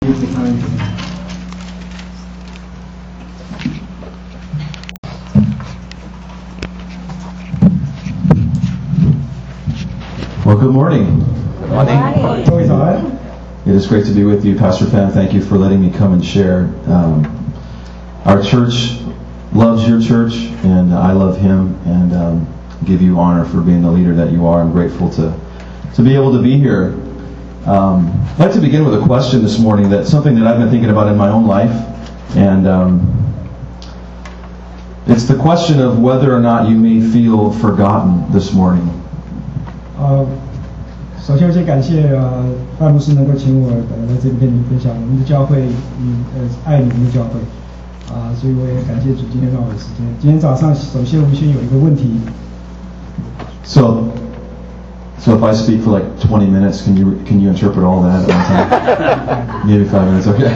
Well, good morning. It is great to be with you, Pastor Pam. Thank you for letting me come and share. Our church loves your church, and I love him, and give you honor for being the leader that you are. I'm grateful to be able to be here. I'd like to begin with a question this morning, that's something that I've been thinking about in my own life, and it's the question of whether or not you may feel forgotten this morning. 首先，我先感谢范牧师能够请我来这里跟你们分享我们的教会，爱你们的教会，所以我也感谢主今天让我有时间。今天早上，首先我们先有一个问题。 So if I speak for like 20 minutes, can you interpret all that at one time? Maybe 5 minutes, okay.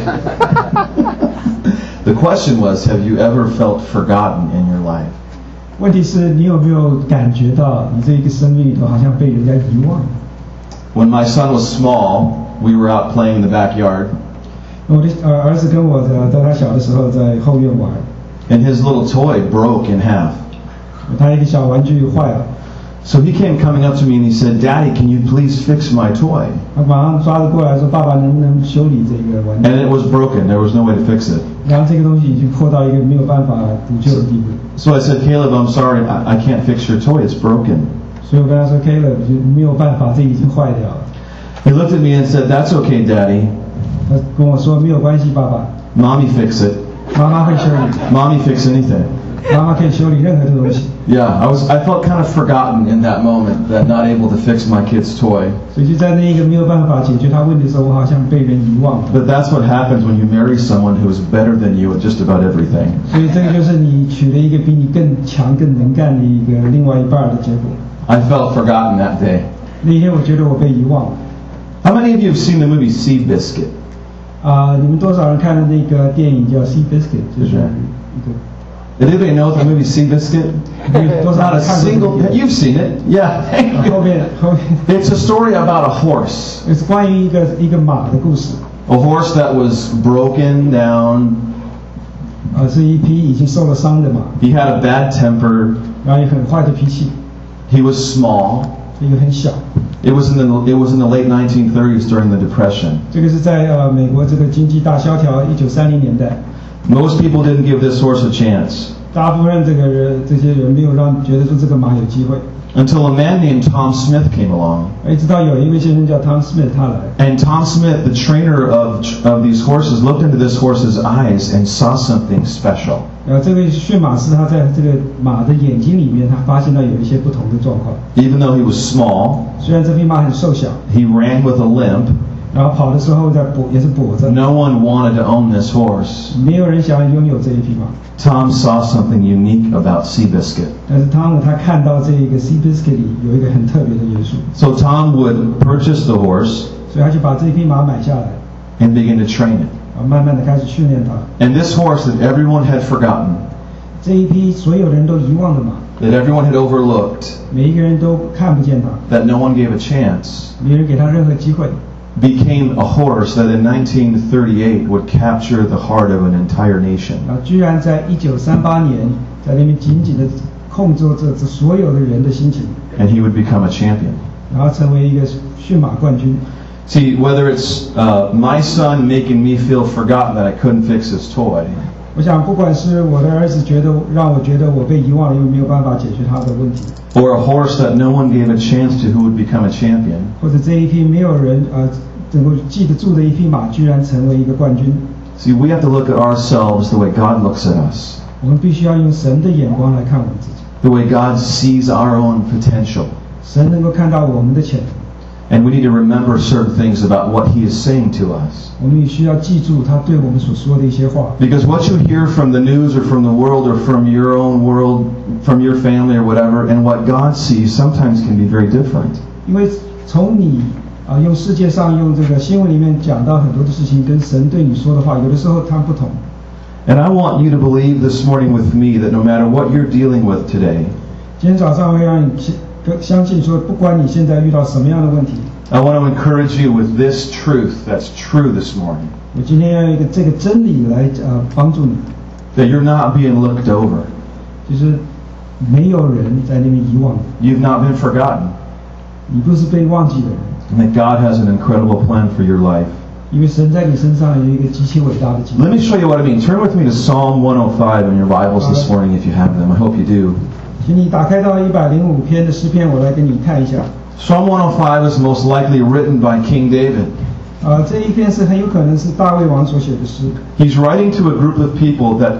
The question was, have you ever felt forgotten in your life? 问题是你有没有感觉到你这一个生命里头好像被人家遗忘？ When my son was small, we were out playing in the backyard. 我的儿子跟我在他小的时候在后院玩。 And his little toy broke in half. 他一个小玩具坏了。 So he came coming up to me and he said, "Daddy, can you please fix my toy?" 他马上抓着过来说：“爸爸，能不能修理这个玩具？” And it was broken. There was no way to fix it. 然后这个东西已经破到一个没有办法补救的地步。 So I said, "Caleb, I'm sorry, I can't fix your toy. It's broken." 所以我跟他说 ：“Caleb， 就没有办法，这已经坏掉了。” He looked at me and said, "That's okay, Daddy. 他跟我说：“没有关系，爸爸。” Mommy fix it. 妈妈会修理。 Mommy fix anything. 妈妈可以修理任何的东西。 Yeah, I felt kind of forgotten in that moment, that not able to fix my kid's toy. 所以就在那一个没有办法解决他问题的时候，我好像被人遗忘了。 But that's what happens when you marry someone who is better than you at just about everything. 所以这个就是你娶了一个比你更强、更能干的一个另外一半的结果。 I felt forgotten that day. 那一天我觉得我被遗忘了。 How many of you have seen the movie Seabiscuit? 你们多少人看了那个电影叫《Seabiscuit》？就是一个。 Did anybody know the movie Seabiscuit? Not a single. You've seen it, yeah. 后面 It's a story about a horse. 是关于一个马的故事。 A horse that was broken down. 是一匹已经受了伤的马。 He had a bad temper. 然后也很坏的脾气。 He was small. 一个很小。 It was in the late 1930s during the Depression. 这个是在美国这个经济大萧条1930年代。 Most people didn't give this horse a chance. 大部分这些人没有觉得说这个马有机会。 Until a man named Tom Smith came along. 直到有一位先生叫 Tom Smith 他来。 And Tom Smith, the trainer of these horses, looked into this horse's eyes and saw something special. 这位驯马师他在这个马的眼睛里面，他发现到有一些不同的状况。 Even though he was small, 虽然这匹马很瘦小 he ran with a limp. 然后跑的时候也是跛着。 No one wanted to own this horse. 没有人想要拥有这一匹马。 Tom saw something unique about Seabiscuit. 但是汤姆他看到这个 Seabiscuit 里有一个很特别的元素。 So Tom would purchase the horse. 所以他就把这匹马买下来。 And begin to train it. 慢慢的开始训练它。 And this horse that everyone had forgotten. 这一匹所有人都遗忘的马。 That everyone had overlooked. 每一个人都看不见它。 That no one gave a chance. 没人给他任何机会。 Became a horse that in 1938 would capture the heart of an entire nation. 居然在1938年，在那边紧紧的控制着这所有的人的心情。 And he would become a champion. 然后成为一个驯马冠军。 See, whether it's my son making me feel forgotten that I couldn't fix his toy. 我想，不管是我的儿子让我觉得我被遗忘了，因为没有办法解决他的问题。 Or a horse that no one gave a chance to who would become a champion. 或者这一匹没有人能够记得住的一匹马，居然成为一个冠军。 See, we have to look at ourselves the way God looks at us. 我们必须要用神的眼光来看我们自己。 The way God sees our own potential. 神能够看到我们的潜能。 And we need to remember certain things about what He is saying to us. 我们也需要记住他对我们所说的一些话。 Because what you hear from the news or from the world or from your own world, from your family or whatever, and what God sees sometimes can be very different. 因为从你用世界上用这个新闻里面讲到很多的事情，跟神对你说的话，有的时候它不同。 And I want you to believe this morning with me that no matter what you're dealing with today, 今天早上会让你相信说，不管你现在遇到什么样的问题 I want to encourage you with this truth that's true this morning. 我今天要用一个这个真理来帮助你， That you're not being looked over. 就是没有人在那边遗忘你， You've not been forgotten. 你不是被忘记的人， And that God has an incredible plan for your life. 因为神在你身上有一个极其伟大的计划 Let。me show you what I mean. Turn with me to Psalm 105 in your Bibles this morning if you have them. I hope you do. 请你打开到105篇的诗篇，我来给你看一下。 Psalm 105 is most likely written by King David. 这一篇是很有可能是大卫王所写的诗。 He's writing to a group of people that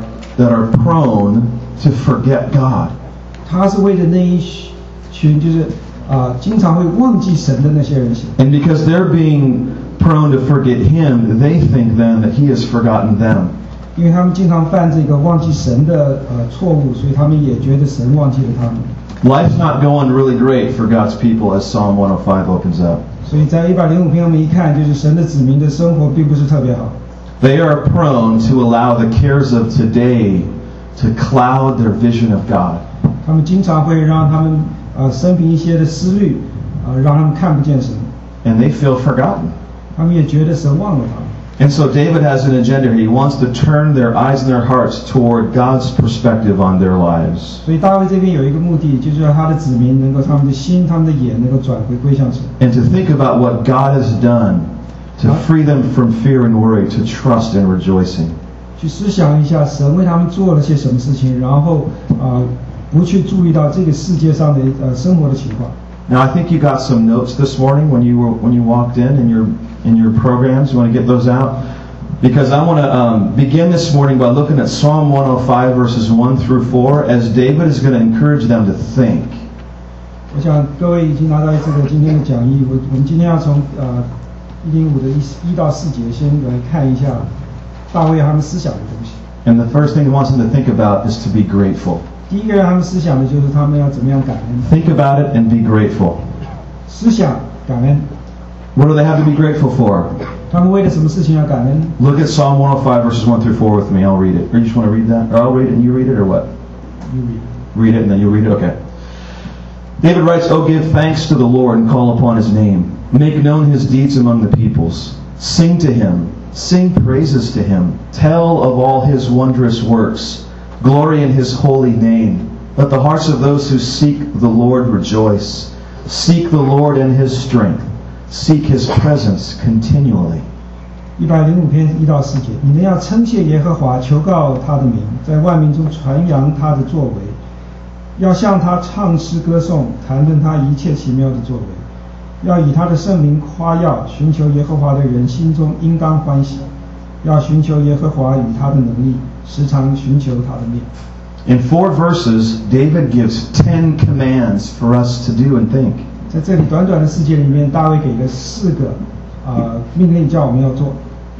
are prone to forget God. 他是为了那一群就是经常会忘记神的那些人写。 And because they're being prone to forget Him, they think then that He has forgotten them. 因为他们经常犯这个忘记神的错误，所以他们也觉得神忘记了他们。 Life's not going really great for God's people as Psalm 105 opens up. 所以在105篇我们一看，就是神的子民的生活并不是特别好。 They are prone to allow the cares of today to cloud their vision of God. 他们经常会让他们生平一些的思虑，让他们看不见神， And they feel forgotten. 他们也觉得神忘了他们。 And so David has an agenda here. He wants to turn their eyes and their hearts toward God's perspective on their lives. 所以大卫这边有一个目的，就是让他的子民能够他们的心、他们的眼能够转回归向神， And to think about what God has done to free them from fear and worry, to trust and rejoicing. 去思想一下神为他们做了些什么事情，然后不去注意到这个世界上的生活的情况。 Now I think you got some notes this morning when you walked in your programs. You want to get those out? Because I want to begin this morning by looking at Psalm 105 verses 1 through 4 as David is going to encourage them to think. 我想各位已经拿到这个今天的讲义，我们今天要从105的1到4节先来看一下大卫他们思想的东西。 And the first thing he wants them to think about is to be grateful. 第一个让他们思想的就是他们要怎么样感恩， Think about it and be grateful. 思想感恩。 What do they have to be grateful for? 他们为了什么事情要感恩？ Look at Psalm 105 verses 1 through 4 with me. I'll read it. Or you just want to read that? Or I'll read it and you read it, or what? Read it and then you read it? Okay. David writes, "Oh, give thanks to the Lord and call upon His name. Make known His deeds among the peoples. Sing to Him. Sing praises to Him. Tell of all His wondrous works. Glory in His holy name. Let the hearts of those who seek the Lord rejoice. Seek the Lord in His strength. Seek His presence continually." 105篇1到4节，你们要称谢耶和华，求告他的名，在万民中传扬他的作为，要向他唱诗歌颂，谈论他一切奇妙的作为，要以他的圣名夸耀，寻求耶和华的人心中应当欢喜，要寻求耶和华与他的能力，时常寻求他的面。 In 4 verses, David gives 10 commands for us to do and think. 在这里短短的4节里面，大卫给了4个命令叫我们要做。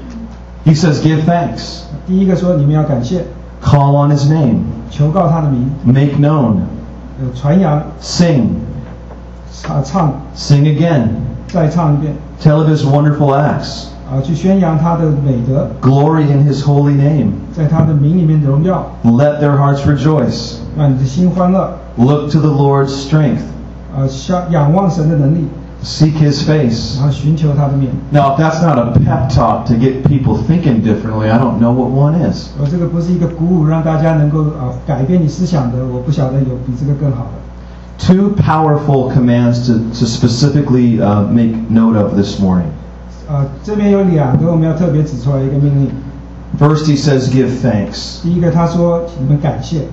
He says, give thanks. 第一个说你们要感谢， Call on His name. 求告他的名， Make known. 传扬， Sing. 唱， Sing again. 再唱一遍， Tell of His wonderful acts. 去宣扬他的美德， Glory in His holy name. 在他的名里面荣耀， Let their hearts rejoice. 让你的心欢乐， Look to the Lord's strength. 仰望神的能力， Seek His face. 然后寻求他的面。 Now, if that's not a pep talk to get people thinking differently, I don't know what one is. 这个不是一个鼓舞让大家能够改变你思想的，我不晓得有比这个更好的。 2 powerful commands to specifically make note of this morning. 这边有2个我们要特别指出来一个命令。 First, he says, give thanks. 第一个他说你们感谢。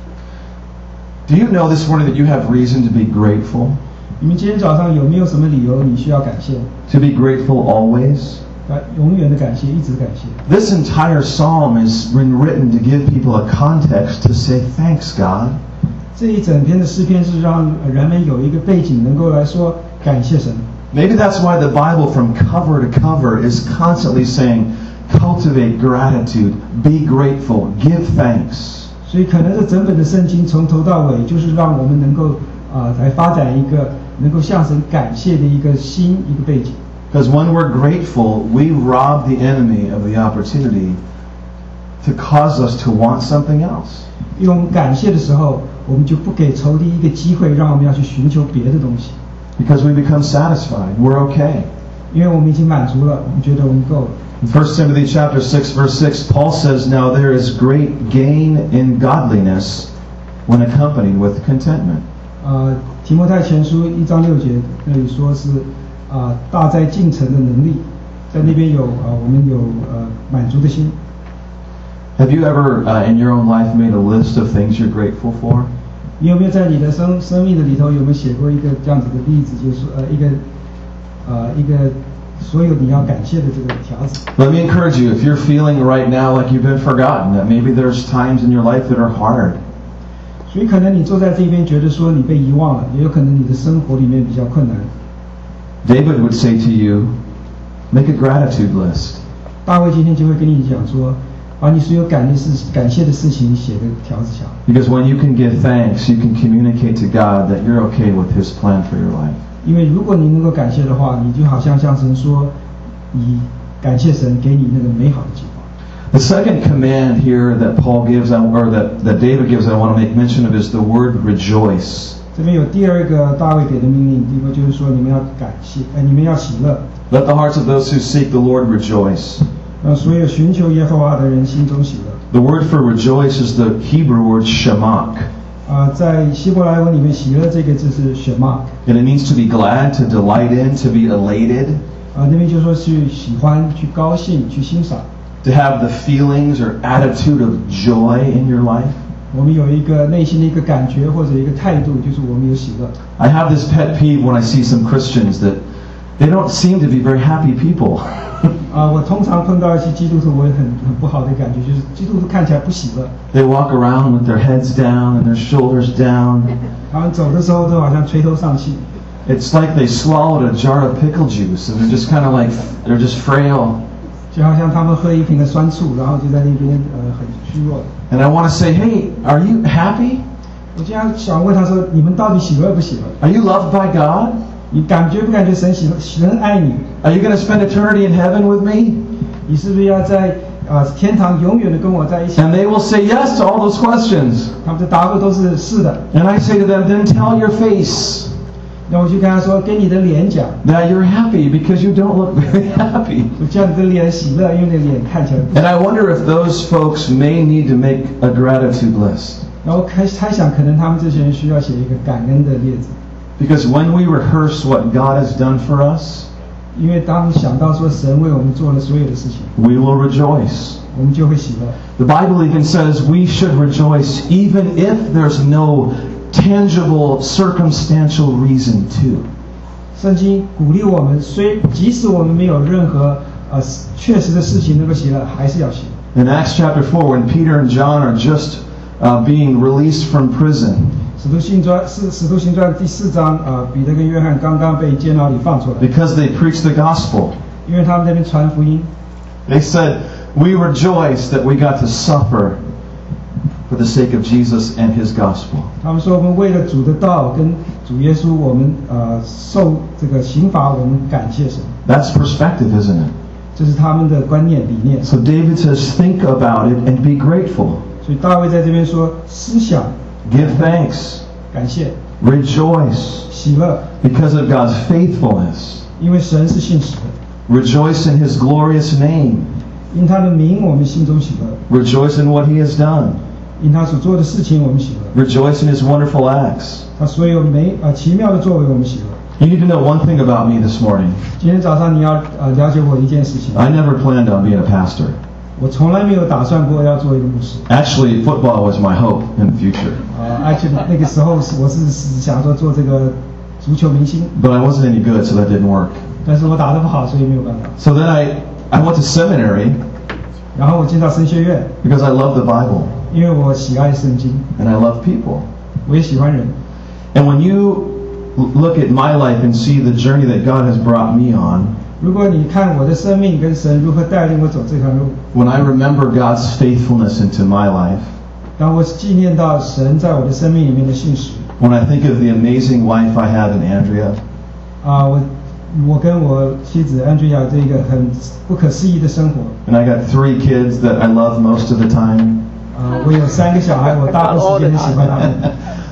Do you know this morning that you have reason to be grateful? 你们今天早上有没有什么理由你需要感谢？ To be grateful always? 永远的感谢，一直感谢。 This entire psalm has been written to give people a context to say, thanks, God. 这一整篇的诗篇是让人们有一个背景，能够来说感谢神。 Maybe that's why the Bible from cover to cover is constantly saying, cultivate gratitude, be grateful, give thanks. 所以可能这整本的圣经从头到尾就是让我们能够来发展一个能够向神感谢的一个心，一个背景。 Because when we're grateful, we rob the enemy of the opportunity to cause us to want something else. 因为我们感谢的时候，我们就不给仇敌一个机会，让我们要去寻求别的东西。 Because we become satisfied. We're okay. 因为我们已经满足了，我们觉得我们够了。 In 1 Timothy chapter 6, verse 6, Paul says, Now there is great gain in godliness when accompanied with contentment. 提摩太前书1章6节那里说是大在进城的能力，在那边有我们有满足的心。 Have you ever in your own life made a list of things you're grateful for? 你有没有在你的生命的里头有没有写过一个这样子的例子，就是一个所有你要感谢的这个条子。 Let me encourage you, if you're feeling right now like you've been forgotten, that maybe there's times in your life that are hard. 所以可能你坐在这边觉得说你被遗忘了，也有可能你的生活里面比较困难。 David would say to you, make a gratitude list. 大卫今天就会跟你讲说，把你所有感谢的事情写个条子下。 Because when you can give thanks, you can communicate to God that you're okay with His plan for your life. 因为如果你能够感谢的话，你就好像向神说，你感谢神给你那个美好的计划。 The second command here that Paul gives, or that David gives, I want to make mention of, is the word rejoice. 这边有第二个大卫给的命令，第一个就是说你们要感谢，你们要喜乐。 Let the hearts of those who seek the Lord rejoice. 让所有寻求耶和华的人心中喜乐。 The word for rejoice is the Hebrew word shamak. 在希伯来文里面，喜乐这个字是 shamak， And it means to be glad, to delight in, to be elated. 那边就说去喜欢、去高兴、去欣赏。 To have the feelings or attitude of joy in your life. 我们有一个内心的一个感觉或者一个态度，就是我们有喜乐。 I have this pet peeve when I see some Christians that they don't seem to be very happy people. 我通常碰到一些基督徒，我有很不好的感觉，就是基督徒看起来不喜乐。 They walk around with their heads down and their shoulders down. 他们走的时候都好像垂头丧气。 It's like they swallowed a jar of pickle juice and they're just kind of like, they're just frail. 就好像他们喝一瓶的酸醋，然后就在那边很虚弱。 And I want to say, hey, are you happy? 我经常想问他说：“你们到底喜乐不喜乐？ Are you loved by God? 你感觉不感觉神爱你？ Are you going to spend eternity in heaven with me? 你是不是要在天堂永远的跟我在一起？” And they will say yes to all those questions. 他们的答复都是是的。 And I say to them, then tell your face 那我就跟他说：“跟你的脸讲， that you're happy because you don't look very happy. 我叫你的脸喜乐，因为你的脸看起来不。” And I wonder if those folks may need to make a gratitude list. 然后猜想，可能他们这些人需要写一个感恩的列子， Because when we rehearse what God has done for us, 因为当想到说神为我们做了所有的事情， we will rejoice. 我们就会喜乐。 The Bible even says we should rejoice even if there's no tangible, circumstantial reason to. 圣经鼓励我们，即使我们没有任何确实的事情能够喜乐，还是要喜乐。 In Acts chapter 4, when Peter and John are just being released from prison, 使徒行传第4章，彼得跟约翰刚刚被监牢里放出来， because they preached the gospel, 因为他们那边传福音， they said, we rejoice that we got to suffer for the sake of Jesus and His gospel. 他们说我们为了主的道跟主耶稣，我们受这个刑罚，我们感谢神。 That's perspective, isn't it? 这是他们的观念理念。 So David says, think about it and be grateful. 所以大卫在这边说，思想、 Give thanks. 感谢、 Rejoice 喜乐， because of God's faithfulness. 因为神是信实的， Rejoice in His glorious name. 因他的名我们心中喜乐， Rejoice in what He has done. 因他所做的事情我们喜乐， Rejoice in His wonderful acts. 他所有奇妙的作为我们喜乐。 You need to know one thing about me this morning. 今天早上你要了解我一件事情， I never planned on being a pastor. 我从来没有打算过要做一个牧师。 Actually, football was my hope in the future. actually 那个时候我是想说做这个足球明星， But I wasn't any good, so that didn't work. 但是我打得不好，所以没有办法。 So then I went to seminary 然后我进到神学院， because I love the Bible 因为我喜爱圣经， and I love people. 我也喜欢人。 And when you look at my life and see the journey that God has brought me on, 如果你看我的生命跟神如何带领我走这条路， when I remember God's faithfulness into my life, 当我纪念到神在我的生命里面的信实， when I think of the amazing wife I have in Andrea, 我跟我妻子 Andrea 这个很不可思议的生活。 and I got 3 kids that I love most of the time. 我有3个小孩，我大部分时间很喜欢他们。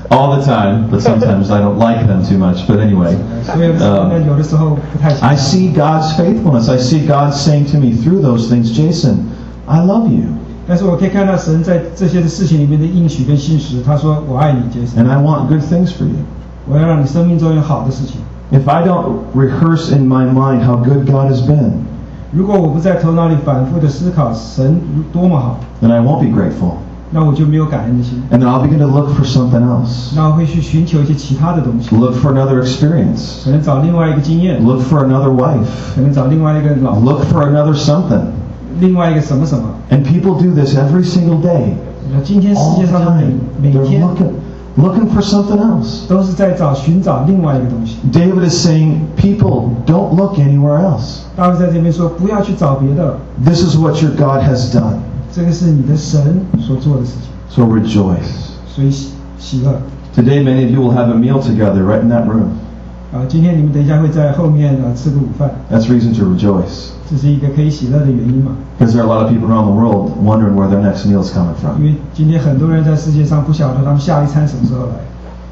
all the time, but sometimes I don't like them too much. But anyway, 所以有的时候不太喜欢。 I see God's faithfulness. I see God saying to me through those things, Jason, I love you. 但是我可以看到神在这些的事情里面的应许跟信实。他说：“我爱你，杰森。” And I want good things for you. 我要让你生命中有好的事情。 If I don't rehearse in my mind how good God has been, 如果我不在头脑里反复的思考神多么好， then I won't be grateful. 那我就没有感恩的心。 And then I'll begin to look for something else. 那我会去寻求一些其他的东西， Look for another experience. 可能找另外一个经验， Look for another wife. 可能找另外一个老， Look for another something. 另外一个什么什么。 And people do this every single day. 今天世 All 界 the 上的 time. 每 They're 天 looking for something else. 都是在寻找另外一个东西。 David is saying, people, don't look anywhere else. 大卫在这边说，不要去找别的， This is what your God has done. 这个是你的神所做的事情， So rejoice. 所以喜乐。 Today, many of you will have a meal together right in that room. 今天你们等一下会在后面吃个午饭， That's reason to rejoice. 这是一个可以喜乐的原因嘛？ Because there are a lot of people around the world wondering where their next meal is coming 因 from. 为今天很多人在世界上不晓得他们下一餐什么时候来。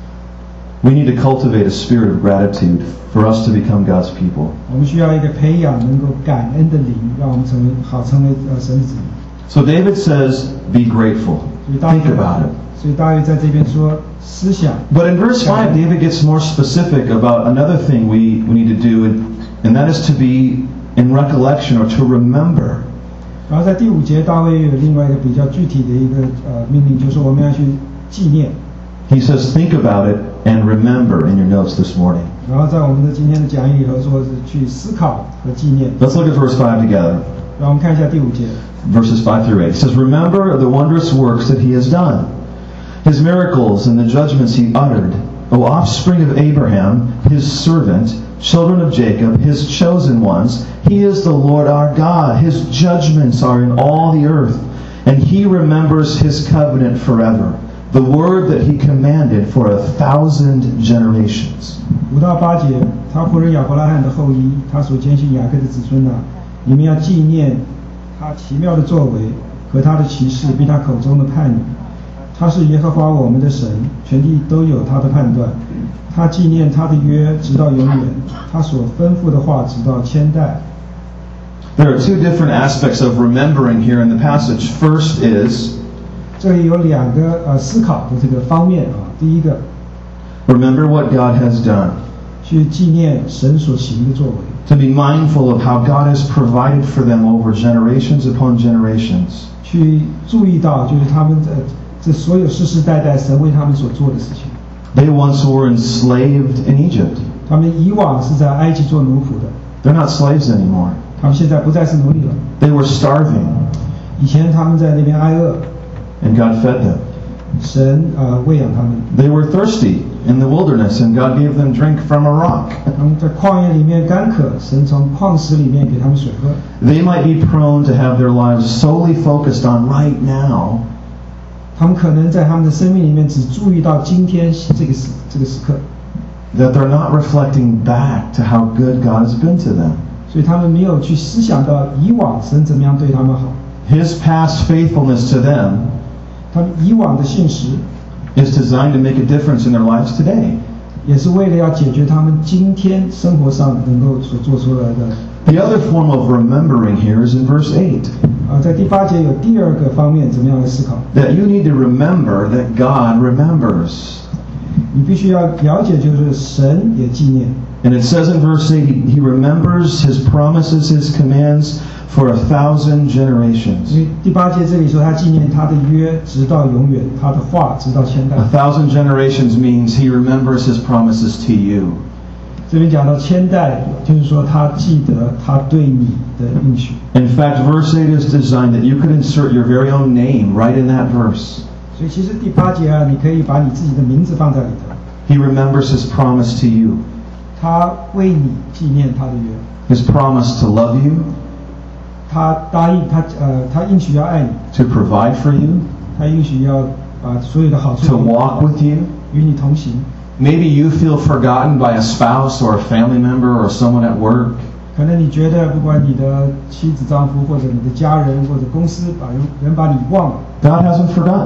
We need to cultivate a spirit of gratitude for us to become God's people. 我们需要一个培养能够感恩的灵，让我们成为神的子民。 So David says, be grateful. 所以大卫 Think about it. 所以大卫在这边说思想。 But in verse 5, David gets more specific about another thing we need to do, and that is to be in recollection or to remember. 然后在第5节，大卫有另外一个比较具体的一个命令，就是我们要去纪念。 He says, think about it and remember in your notes this morning. 然后在我们的今天的讲义里头说是去思考和纪念。 Let's look at verse 5 together. 让我们看一下第5节。 Verses 5 through 8. It says, remember the wondrous works that he has done, his miracles and the judgments he uttered, O offspring of Abraham, his servant, children of Jacob, his chosen ones. He is the Lord our God. His judgments are in all the earth, and he remembers his covenant forever, the word that he commanded for 1,000 generations. 5到8节，他仆人亚伯拉罕的后裔，他所拣选雅各的子孙啊，你们要纪念他奇妙的作为和他的奇事，并他口中的判语。他是耶和华我们的神，全地都有他的判断。他纪念他的约直到永远，他所吩咐的话直到千代。 There are two different aspects of remembering here in the passage. First is 这里有2个思考的这个方面啊。第一个， remember what God has done. 去纪念神所行的作为， To be mindful of how God has provided for them over generations upon generations. 去注意到就是他们这所有世世代代神为他们所做的事情。 They once were enslaved in Egypt. 他们以往是在埃及做奴仆的， They're not slaves anymore. 他们现在不再是奴隶了。 They were starving, 以前他们在那边挨饿， and God fed them. 神喂养他们。 They were thirsty in the wilderness, and God gave them drink from a rock. 他们在旷野里面干渴，神从矿石里面给他们水喝。 They might be prone to have their lives solely focused on right now, 他们可能在他们的生命里面只注意到今天这个时刻， that they're not reflecting back to how good God has been to them. 所以他们没有去思想到以往神怎么样对他们好， His past faithfulness to them 他们以往的信实 is designed to make a difference in their lives today. 也是为了要解决他们今天生活上能够所做出来的。 The other form of remembering here is in verse 8. 在第8节有第2个方面，怎么样来思考？ That you need to remember that God remembers. 你必须要了解，就是神也纪念。 And it says in verse 8, He remembers His promises, His commands for 1,000 generations. 因为第8节这里说他纪念他的约直到永远，他的话直到千代。 1,000 generations means He remembers His promises to you. 这边讲到千代，就是说他记得他对你的应许。 In fact, verse 8 is designed that you could insert your very own name right in that verse. 所以其实第8节你可以把你自己的名字放在里头。 He remembers His promise to you. 他为你纪念他的约， His promise to love you, 他答应他应许要爱你， to provide for you, 他应许要把所有的好处 to walk with you. 与你同行。 Maybe you feel forgotten by a spouse or a family member or someone at work. 可能你觉得，不管你的妻子、丈夫，或者你的家人，或者公司，人把你忘了， God hasn't forgotten.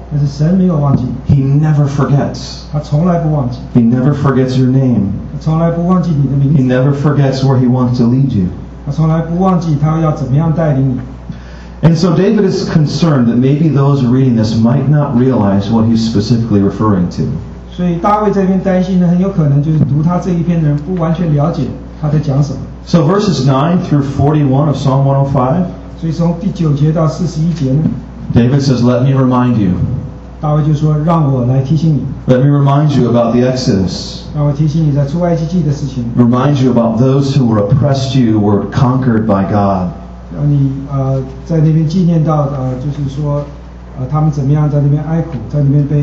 但是神没有忘记你， He never forgets. 他从来不忘记， He never forgets your name. 他从来不忘记你的名 He 字， never forgets where He wants to lead you. 他从来不忘记他要怎么样带领你。 And so David is concerned that maybe those reading this might not realize what he's specifically referring to. 所以大卫这边担心呢，很有可能就是读他这一篇的人不完全了解他在讲什么。 So verses 9 through 41 of Psalm 105, 所以从第9节到41节呢， David says, "Let me remind you. 大卫就说：“让我来提醒你， Let me remind you about the Exodus. 让我提醒你在出埃及记的事情， Remind you about those who were oppressed you were conquered by God. 让你在那边纪念到就是说他们怎么样在那边哀苦，在那边被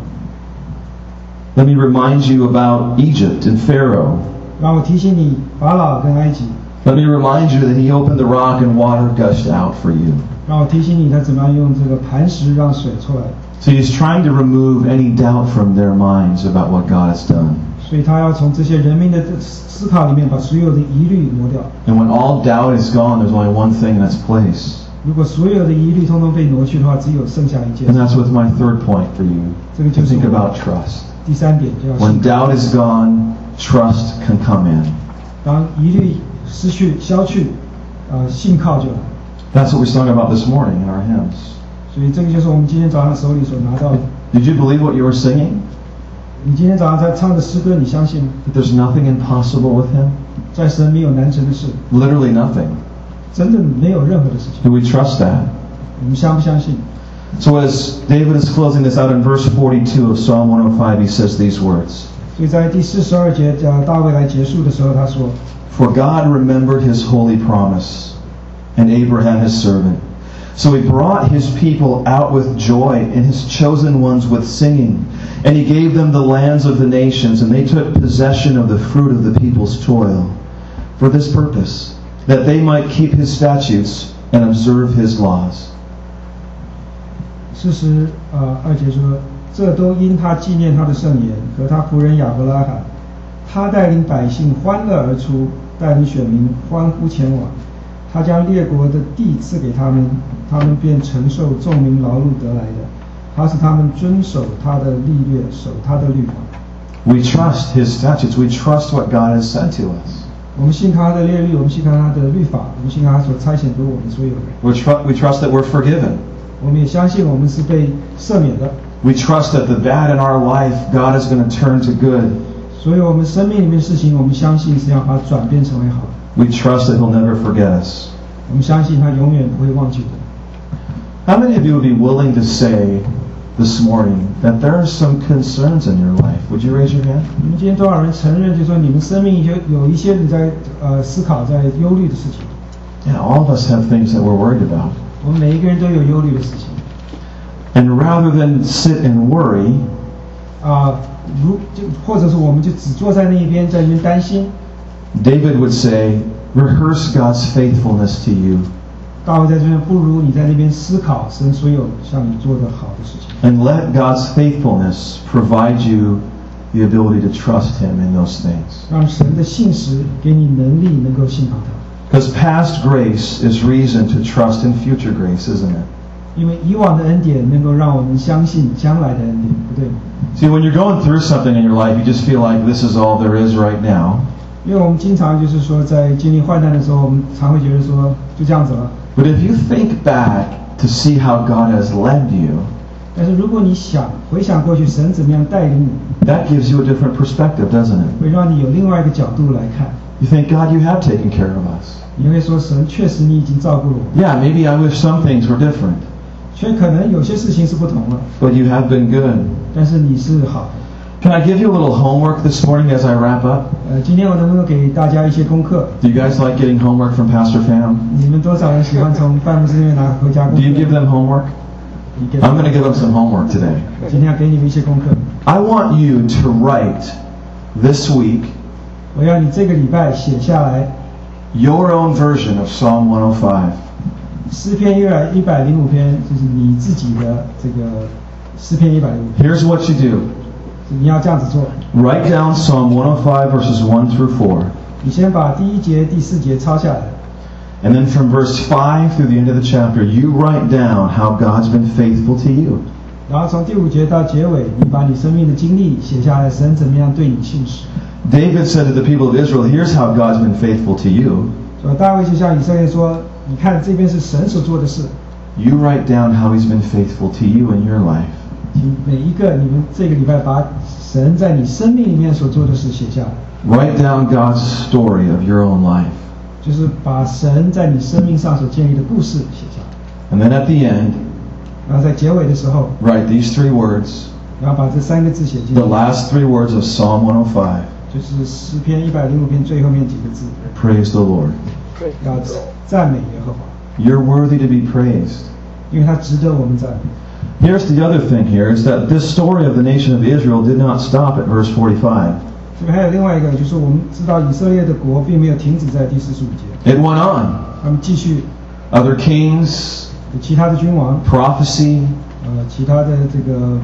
Let me remind you about Egypt and Pharaoh. 让我提醒你法老跟埃及， Let me remind you that he opened the rock and water gushed out for you." 让我提醒你他怎么样用这个磐石让水出来。 So he's trying to remove any doubt from their minds about what God has done. 所以他要从这些人民的思考里面把所有的疑虑挪掉。 And when all doubt is gone, there's only one thing in its place. 如果所有的疑虑通通被挪去的话，只有剩下一件 And。that's with my third point for you. To think about trust. 第3点就要 When 信。 doubt is gone, trust can come in. 当疑虑消去，信靠就来。 That's what we sung about this morning in our hymns. 所以这个就是我们今天早上手里所拿到的。 Did you believe what you were singing? 你今天早上在唱的诗歌，你相信吗？ That there's nothing impossible with him? 在神没有难成的事， Literally nothing. 真的没有任何的事情。 Do we trust that? 我们相不相信？ So as David is closing this out in verse 42 of Psalm 105, he says these words. 所以在第42节大卫来结束的时候，他说 For God remembered his holy promise, and Abraham his servant. So he brought his people out with joy, and his chosen ones with singing. And he gave them the lands of the nations, and they took possession of the fruit of the people's toil. For this purpose, that they might keep his statutes and observe his laws. ：“42节说，这都因他纪念他的圣言和他仆人亚伯拉罕，他带领百姓欢乐而出，带领选民欢呼前往。他将列国的地赐给他们，他们便承受众民劳碌得来的。他使他们遵守他的律略，守他的律法。” We trust his statutes. We trust what God has said to us. 我们信靠他的列律，我们信靠他的律法，我们信靠他所差遣给我们所有人。 We trust that we're forgiven. 我们也相信我们是被赦免的。 We trust that the bad in our life, God is going to turn to good. 所有我们生命里面的事情，我们相信是要把它转变成为好。 We trust that he'll never forget us. 我们相信他永远不会忘记的。 How many of you would be willing to say this morning that there are some concerns in your life? Would you raise your hand? 你们今天多少人承认，就说你们生命有一些你在思考、在忧虑的事情？ Yeah, all of us have things that we're worried about. 我们每一个人都有忧虑的事情。 And rather than sit and worry, 或者是我们就只坐在那一边，在那边担心。 David would say, rehearse God's faithfulness to you 大卫在这边，不如你在那边思考神所有向你做的好的事情。 and let God's faithfulness provide you the ability to trust him in those things. 让神的信实给你能力，能够信靠他。 Because past grace is reason to trust in future grace, isn't it? 因为以往的恩典能够让我们相信将来的恩典，不对吗？ See, when you're going through something in your life, you just feel like this is all there is right now. 因为我们经常就是说，在经历患难的时候，我们常会觉得说，就这样子了。 But if you think back to see how God has led you, 但是如果你回想过去，神怎么样带领你， that gives you a different perspective, doesn't it? 会让你有另外一个角度来看。 You think, God, you have taken care of us. 你会说，神确实你已经照顾了我， Yeah, maybe I wish some things were different, 却可能有些事情是不同了， but you have been good. 但是你是好的。 Can I give you a little homework this morning as I wrap up? 今天我能不能给大家一些功课？ Do you guys like getting homework from Pastor Pham? 你们多少人喜欢从办公室里面拿回家功 Do 课 you give them homework? 你给 I'm going to give them some homework today. 今天要给你们一些功课。 I want you to write this week 我要你这个礼拜写下来 your own version of Psalm 105. 诗篇105篇，就是你自己的这个诗篇105篇。 Here's what you do. 你要这样子做， Write down Psalm 105 verses 1 through 4. 你先把第1节、第4节抄下来， And then from verse 5 through the end of the chapter, you write down how God's been faithful to you. 然后从第5节到结尾，你把你生命的经历写下来，神怎么样对你信实。 David said to the people of Israel, here's how God's been faithful to you. 所以大卫就向以色列说，你看这边是神所做的事， You write down how he's been faithful to you in your life. 请每一个你们这个礼拜把神在你生命里面所做的事写下来， Write down God's story of your own life. 就是把神在你生命上所建立的故事写下来。 And then at the end, 然后在结尾的时候， write these 3 words, 然后把这3个字写进 the 去， last 3 words of Psalm 105. 就是诗篇105篇最后面几个字， Praise the Lord. 要赞美耶和华， You're worthy to be praised. 因为他值得我们赞美。 Here's the other thing here, is that this story of the nation of Israel did not stop at verse 45. 这边还有另外一个，就是我们知道以色列的国并没有停止在第45节， It went on. 他们继续 Other kings, 有其他的君王， prophecy, 其他的这个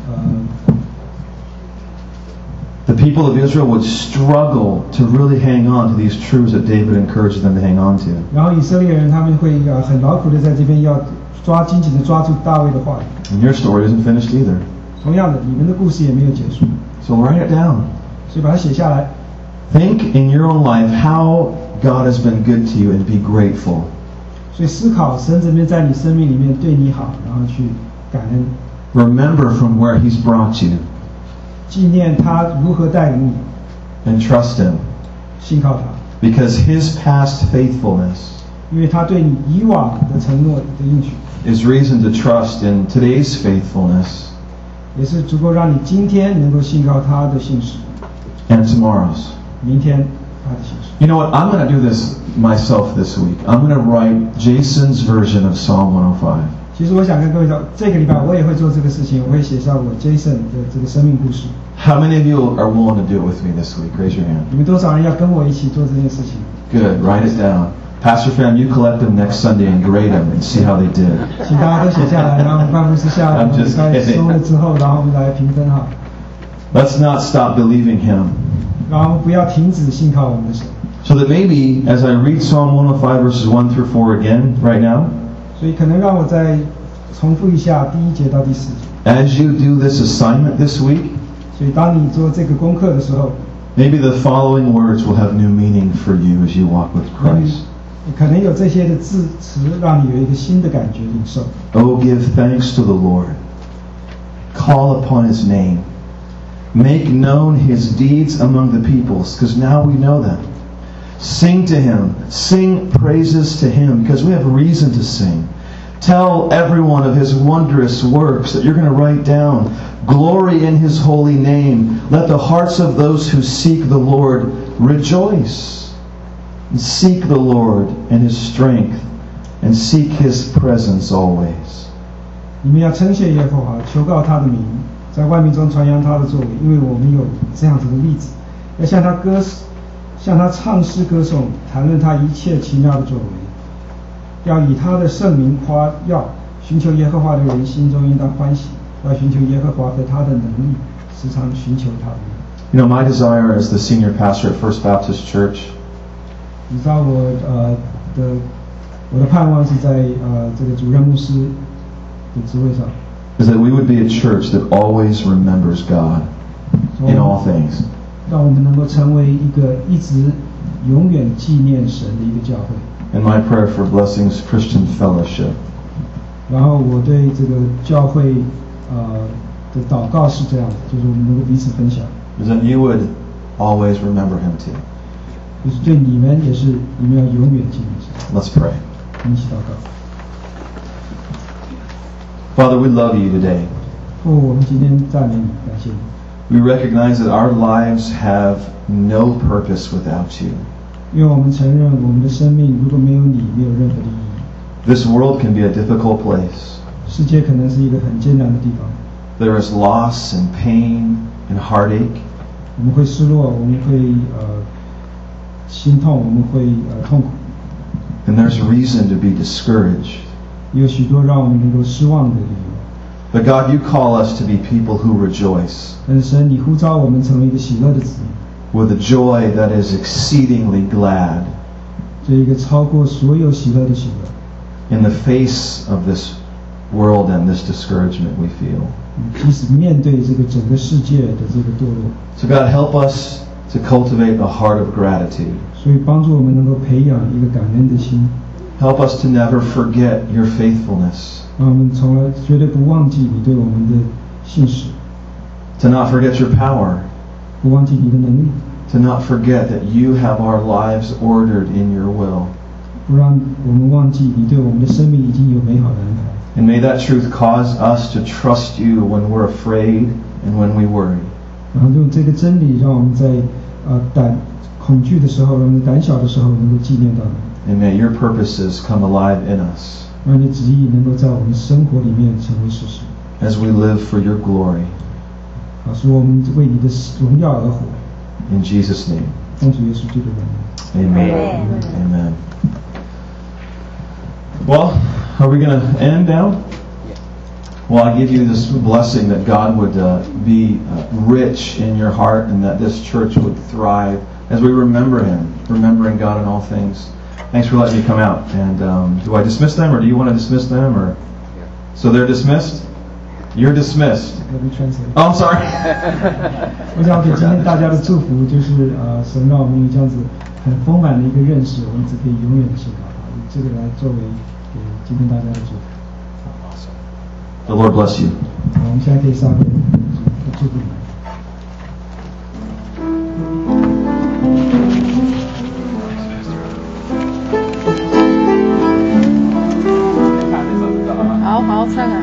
the people of Israel would struggle to really hang on to these truths that David encouraged them to hang on to. 然后以色列人他们会很劳苦的在这边要紧紧的抓住大卫的话语。 And your story isn't finished either. 同样的，你们的故事也没有结束， So write it down. 所以把它写下来。 Think in your own life how God has been good to you and be grateful. 所以思考神怎么在你生命里面对你好，然后去感恩， Remember from where he's brought you 纪念他如何带领你， and trust him, 信靠他， because his past faithfulness 因为他对你以往的承诺的应许， is reason to trust in today's faithfulness 也是足够让你今天能够信靠他的信实， and tomorrow's. 明天他的信实。 You know what? I'm going to do this myself this week. I'm going to write Jason's version of Psalm 105. 其实我想跟各位说，这个礼拜我也会做这个事情，我会写上我 Jason 的这个生命故事。 How many of you are willing to do it with me this week? Raise your hand. 你们多少人要跟我一起做这件事情？ Good. Write it down. Pastor Pham, you collect them next Sunday and grade them and see how they did. 请大家都写下来，然后我们办公室下来， I'm just 在 kidding. 收了之后，然后我们来评分哈。 Let's not stop believing him. 然后不要停止信靠我们的神。 So that maybe as I read Psalm 105 verses 1 through 4 again right now, 所以可能让我再重复一下第1节到第4节。 as you do this assignment this week, 所以当你做这个功课的时候， maybe the following words will have new meaning for you as you walk with Christ. 可能有这些的字词让你有一个新的感觉领受。 Oh, give thanks to the Lord. Call upon his name. Make known his deeds among the peoples, because now we know them. Sing to him. Sing praises to him, because we have reason to sing. Tell everyone of his wondrous works that you're going to write down. Glory in his holy name. Let the hearts of those who seek the Lord rejoice. And seek the Lord and his strength, and seek his presence always. 你们要称谢耶和华，求告他的名，在万民中传扬他的作为，因为我们有这样子的例子，要向他唱诗歌颂，谈论他一切奇妙的作为，要以他的圣名夸耀。寻求耶和华的人心中应当欢喜，要寻求耶和华和他的能力，时常寻求他的名。 You know, my desire as the senior pastor at First Baptist Church 你知道我的盼望是在这个主任牧师的职位上， is that we would be a church that always remembers God in all things. 让我们能够成为一个一直永远纪念神的一个教会。 And my prayer for Blessings Christian Fellowship 然后我对这个教会的祷告是这样的，就是我们能够彼此分享， is that you would always remember him too. 就是对你们也是，你们要永远纪念神。 Let's pray. 我们一起祷告。 Father, we love you today. 父，我们今天赞美你，感谢你。 We recognize that our lives have no purpose without you. 因为我们承认我们的生命如果没有你，没有任何的意义。 This world can be a difficult place. 世界可能是一个很艰难的地方， There is loss and pain and heartache. 我们会失落，我们会心痛，我们会痛苦， And there's reason to be discouraged. 有许多让我们能够失望的理由。 But God, you call us to be people who rejoice 但是神，你呼召我们成为一个喜乐的子民， with a joy that is exceedingly glad 这一个超过所有喜乐的喜乐。 in the face of this world and this discouragement we feel. 即使面对这个整个世界的这个堕落， So God, help us to cultivate a heart of gratitude. 所以帮助我们能够培养一个感恩的心， Help us to never forget your faithfulness, 让我们从来绝对不忘记你对我们的信实， to not forget your power, 不忘记你的能力， to not forget that you have our lives ordered in your will. 不让我们忘记你对我们的生命已经有美好的安排。 And may that truth cause us to trust you when we're afraid and when we worry. 然后用这个真理，让我们在恐惧的时候，让我们胆小的时候，能够纪念到你， And may your purposes come alive in us 让你的旨意能够在我们生活里面成为事实。 as we live for your glory. 使我们为你的荣耀而活。 In Jesus' name. 奉主耶稣基督的名。 Amen. Amen. Well, are we going to end now? Well, I give you this blessing that God would be rich in your heart and that this church would thrive as we remember Him, remembering God in all things. Thanks for letting me come out. And do I dismiss them, or do you want to dismiss them? Or so they're dismissed? You're dismissed. Let me translate. Oh, I'm sorry. 我想给今天大家的祝福就是神让我们有这样子很丰满的一个认识，我们只可以永远的信靠他，以这个来作为给今天大家的祝福。 The Lord bless you. 好，我们现在可以上面祝福你们。 好好唱啊。